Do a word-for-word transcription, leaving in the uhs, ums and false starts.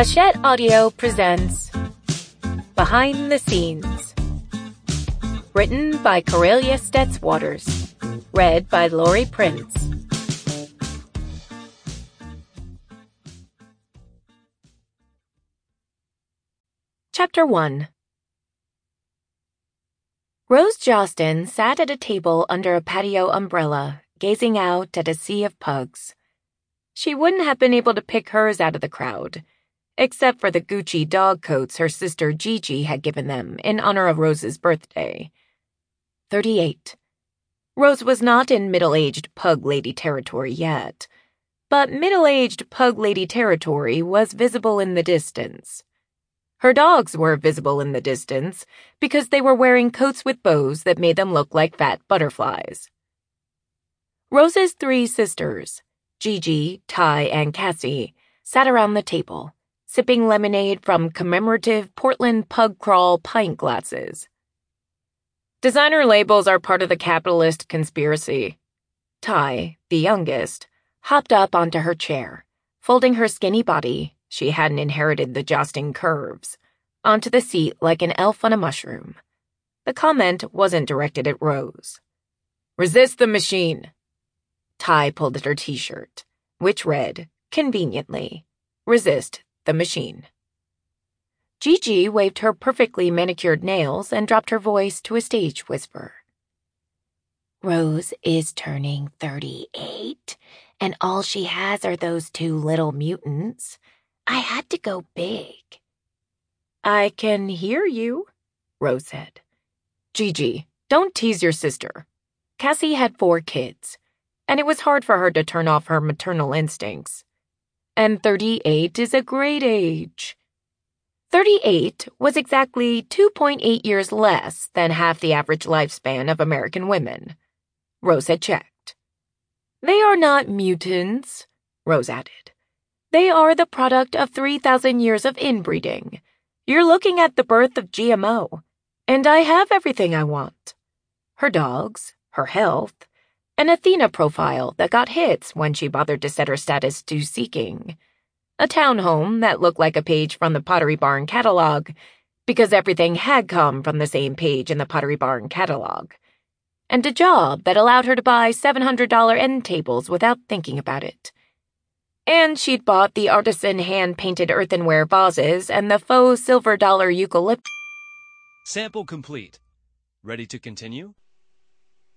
Hachette Audio presents Behind the Scenes. Written by Corelia Stetz Waters. Read by Lori Prince. Chapter one. Rose Jostin sat at a table under a patio umbrella, gazing out at a sea of pugs. She wouldn't have been able to pick hers out of the crowd, except for the Gucci dog coats her sister Gigi had given them in honor of Rose's birthday. Thirty-eight. Rose was not in middle-aged pug lady territory yet, but middle-aged pug lady territory was visible in the distance. Her dogs were visible in the distance because they were wearing coats with bows that made them look like fat butterflies. Rose's three sisters, Gigi, Ty, and Cassie, sat around the table, sipping lemonade from commemorative Portland pug crawl pint glasses. Designer labels are part of the capitalist conspiracy. Ty, the youngest, hopped up onto her chair, folding her skinny body, she hadn't inherited the Jostin curves, onto the seat like an elf on a mushroom. The comment wasn't directed at Rose. "Resist the machine." Ty pulled at her t-shirt, which read, conveniently, "Resist the machine." Gigi waved her perfectly manicured nails and dropped her voice to a stage whisper. "Rose is turning thirty-eight, and all she has are those two little mutants. I had to go big." "I can hear you," Rose said. "Gigi, don't tease your sister." Cassie had four kids, and it was hard for her to turn off her maternal instincts. And thirty-eight is a great age. thirty-eight was exactly two point eight years less than half the average lifespan of American women. Rose had checked. "They are not mutants," Rose added. "They are the product of three thousand years of inbreeding. You're looking at the birth of G M O, and I have everything I want. Her dogs, her health, an Athena profile that got hits when she bothered to set her status to seeking, a townhome that looked like a page from the Pottery Barn catalog because everything had come from the same page in the Pottery Barn catalog, and a job that allowed her to buy seven hundred dollars end tables without thinking about it. And she'd bought the artisan hand-painted earthenware vases and the faux silver dollar eucalyptus." Sample complete. Ready to continue?